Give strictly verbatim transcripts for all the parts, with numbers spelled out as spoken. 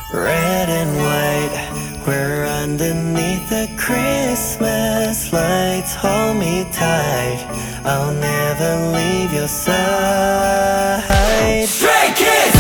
Red and white, we're underneath the Christmas lights. Hold me tight, I'll never leave your side. Stray Kids!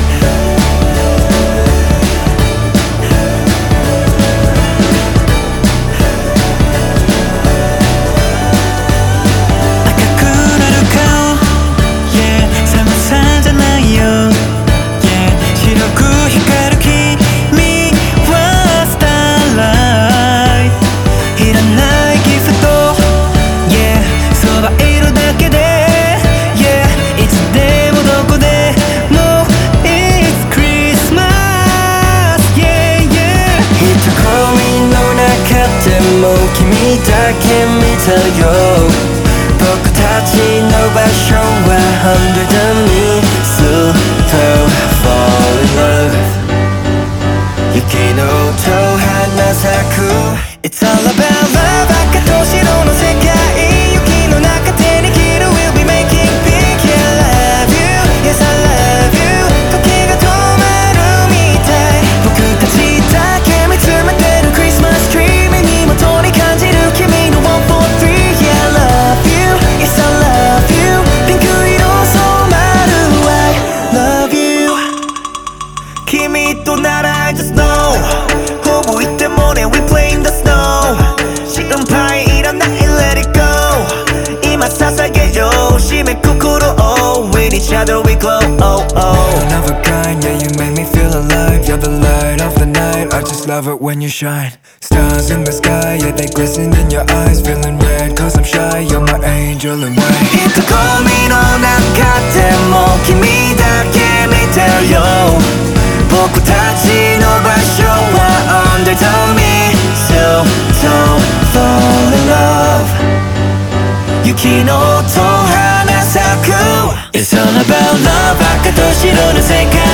Tell you 僕たちの場所は Under the moon So to fall in love 雪の音花咲く It's all about love 赤と白の世界雪の中手に切る We'll be making pink Yeah I love you Yes I love you 時が止まるみたい僕たちだけ見つめてる Christmas tree 目にもとに感じる君の one four three君となら I just know ほぼいてもね We play in the snow 心配いらない Let it go 今捧げよう締めくくる Oh with each other we glow Oh oh One of a kind, yeah you make me feel alive You're the light of the night I just love it when you shine Stars in the sky, yeah they glisten in your eyes Feeling red cause I'm shy You're my angel and white いつゴミの中でも君だけ見てるよ僕たちの場所は Under the me So don't fall in love 雪の音花咲く It's all about love 赤と白の世界